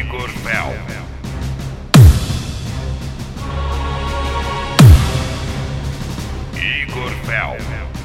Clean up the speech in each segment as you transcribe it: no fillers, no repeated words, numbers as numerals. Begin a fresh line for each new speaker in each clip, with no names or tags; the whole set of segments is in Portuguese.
Igor Fel. Igor Fel.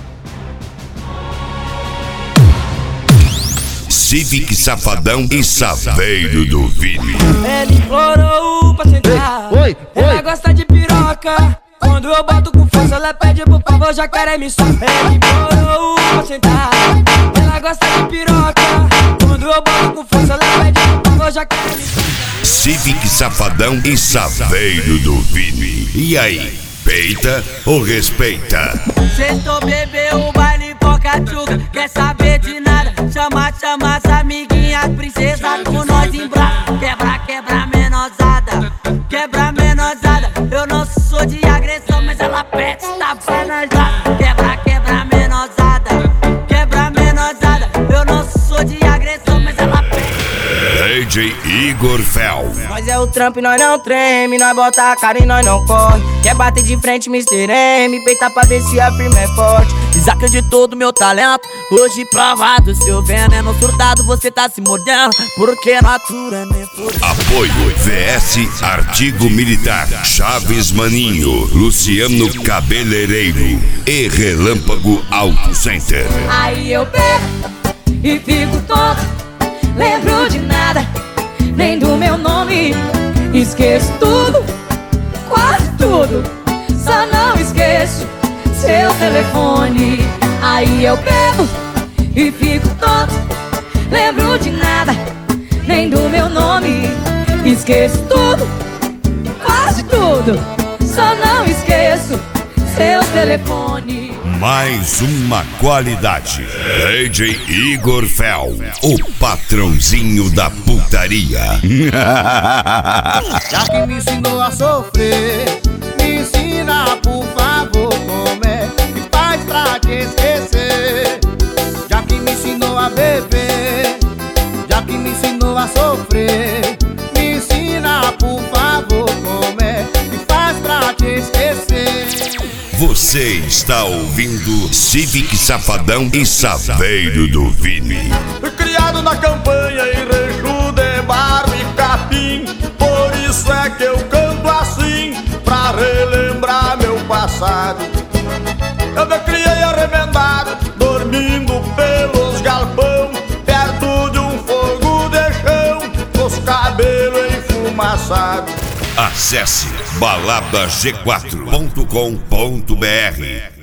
Civic Safadão e Saveiro do Vini.
Ela implorou pra sentar. Ela gosta de piroca. Quando eu boto com força, ela pede por favor, já quer me soltar. Ela implorou pra sentar. Ela gosta de piroca. Quando eu boto com força, ela pede por favor, já quer me soltar.
Civic Safadão e Saveiro do Vini. E aí, peita ou respeita?
Sextou, bebeu, o baile poca-tchuca. Quer saber de nada? Chama as amiguinhas, princesa com nós em braço. Quebra, menosada. Quebra, menosada. Eu não sou de agressão, mas ela pede, tá penalizada. Quebra, menosada. Quebra, menosada. Eu não sou de agressão, mas ela pede.
DJ Igor Fel.
Nós é o trampo e nós não treme. Nós bota a cara e nós não corre. Quer bater de frente, Mr. M. Peita pra ver se a firma é forte. Desacreditou do meu talento. Hoje provado, seu veneno surtado. Você tá se mordendo, porque natura nem for.
Apoio VS Artigo Militar, Chaves Maninho, Luciano Cabeleireiro e Relâmpago Auto Center.
Aí eu pego e fico tonto, lembro de nada, nem do meu nome. Esqueço tudo, quase tudo, só não esqueço seu telefone. Aí eu pego e fico tonto, lembro de nada, nem do meu nome. Esqueço tudo, quase tudo, só não esqueço seu telefone.
Mais uma qualidade. DJ Igor Fel, o patrãozinho da putaria.
Já que me ensinou a sofrer, me ensina por favor como é que faz pra te esquecer. Já que me ensinou a beber, já que me ensinou a sofrer, me ensina por favor como é que faz pra te esquecer.
Você está ouvindo Civic Safadão e Saveiro do Vini.
Fui criado na campanha em Reju de Barro e Capim. Por isso é que eu canto assim, pra relembrar meu passado. Eu me criei arremendado, dormindo pelos galpão, perto de um fogo de chão, os cabelos enfumaçados.
Acesse baladag4.com.br.